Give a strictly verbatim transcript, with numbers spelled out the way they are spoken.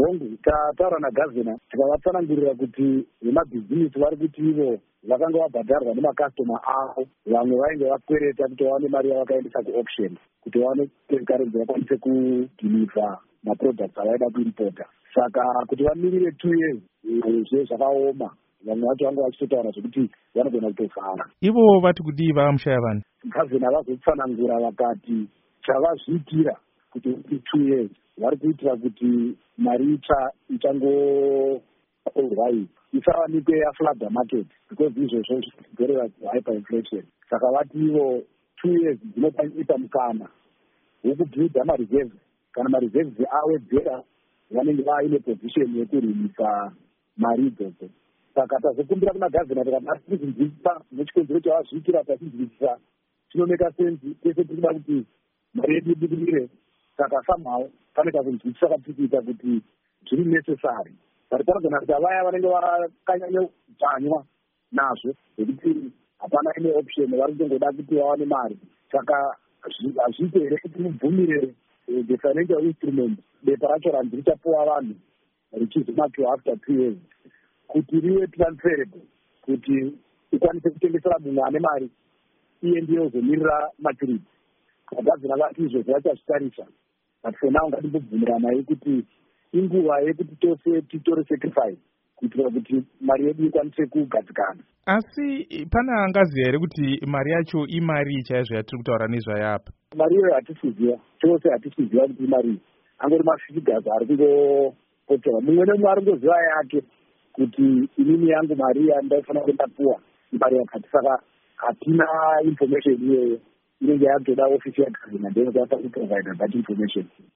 hongu tataura nagavhena tikavatsanangurira kuti vemabhizinisi vari kuti ivo vakanga vabhadharwa nemakastoma avo, vamwe vainge vakwereta kuti vaone mari yavakaendesa kuauction kuti vaone karenzi vakwanise kudhilivha maproducts avaida kuimpota. Saka kuti vamirire two years zve zvakaoma, vamwe vacho vanga vachitotaura zvekuti vanogona kutovhara. Ivo vati kudii vamushaya vanhu? Gavhena vazotsanangura vakati chavazviitira kuti two years vari kuitira kuti mari itsva ichangoorwa iyi isawanikwe yaflooda market because izvozvo zvigorera hyperinflation. Saka vati ivo two years dzinoita mukana wokubhilda mareserves, kana mareserves awedzera vanenge vaine position yekurimisa mari idzodzo. Saka tazokumbira kuna gavhena tikati atikuzinzwisa nechikonzero chavazviitira tachinzwisisa chinomeka sensi tese tirikuda kuti mari yedu ibudirire. Saka somehow pane kakunzwisisa katiri kuita kuti zviri necessary, but panogona kuti vaya vanenge vakanyanya kudzanywa nazvo zekuti hapana ine option, vari kutongoda kuti vawane mari. Saka hazviite here kuti mubvumire the financial instrument bepa racho ranzi richapuwa vanhu richizomakiwa after two years kuti rive transferable, kuti ikwanise kutengesera mumwe ane mari iye ndiye uzomirira maturity. Gavhena vati izvozvo vachazvitarisa, but for now ngatimbobvumiranai kuti inguva yekuti tose titore sacrifice kuitira kuti mari yedu ikwanise kugadzikana. Asi pana angaziva here kuti mari yacho imari chaizvo yatiri kutaura nezvayo apa? Mari iyoyo hatisiziva, chose hatisiziva kuti imari, angori mafigures ari kungopotewa. Mumwe nemumwe ari kungoziva yake kuti inini yangu mari yandaifana kundapuwa mari yakati. Saka hatina information iyoyo, inenge yatoda ofisi yagavhena ndoinokwanisa kuprovide that information.